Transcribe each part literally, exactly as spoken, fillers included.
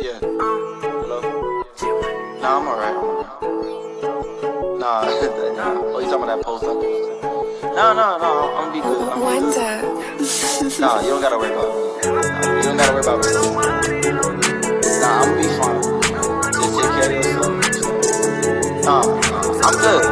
Yeah. Hello? Nah, I'm alright. Nah, nah. Oh, you talking about that post I posted? Nah, nah, nah. I'm gonna be good. I'm gonna be good. Nah, you don't gotta worry about me. Nah, you don't gotta worry about me. Nah, I'm gonna be fine. Just take care of yourself. Nah, nah, I'm good.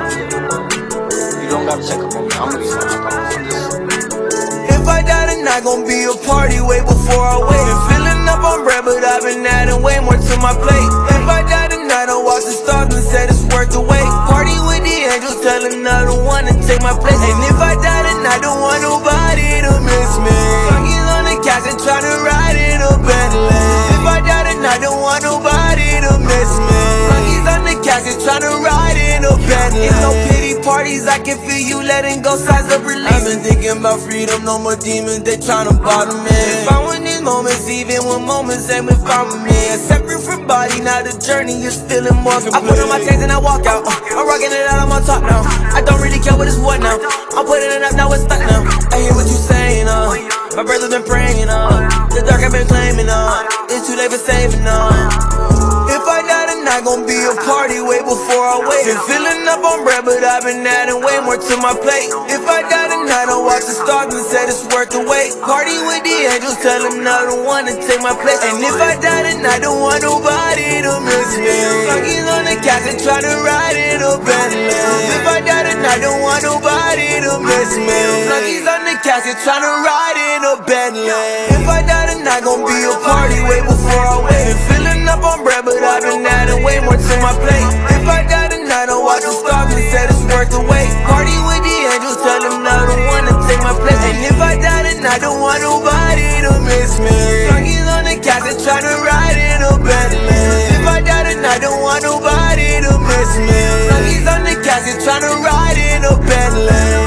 You don't gotta check up on me. I'm gonna be fine. I promise. I'm just. If I die tonight, gon' be a party way before I wait. Been filling up on bread, but I've been adding way more to my plate. If I die tonight, I'll watch the stars and said it's worth the wait. Party with the angels, tell another one to take my place. And if I die tonight, don't want nobody to miss me. Funkies on the couch and try to ride in a Bentley. If I die tonight, don't want nobody to miss me. Funkies on the couch and try to ride in a Bentley. It's no pity parties, I can feel you letting go, size of release. I've been thinking about freedom, no more demons, they tryna bottom me. If I win these moments, even when moments ain't been fine with me. A separate from body, now the journey is feeling more complete. I put on my chains and I walk out, uh, I'm rocking it out, I'm on top now. I don't really care what is what now, I'm putting it up, now it's stuck now. I hear what you saying, uh, my brother been praying, uh, the dark I've been claiming, uh, it's too late for saving, uh. If I die tonight, gon' be a party way before I wait. Been filling up on bread, but I've been adding way more to my plate. If I die tonight, I'll watch the stars and said it's worth the wait. Party with the angels, tell another one to take my place. And if I die tonight, don't want nobody to miss me. Funkies on the couch and try to ride in a Bentley. If I die tonight, don't want nobody to miss me. Funkies on the couch and try to ride in a Bentley. If I die tonight, gon' be a party way before I wait. Been filling up on bread, but I've been adding way more to my plate. If I die tonight, I'll watch the stars and said it's worth the wait. Party with the angels, tell another one to take my place. And if I die tonight, don't want nobody to miss me. Funkies on the couch and try to ride in a Bentley. If I die tonight, don't want nobody to miss me. Funkies on the couch and try to ride in a Bentley.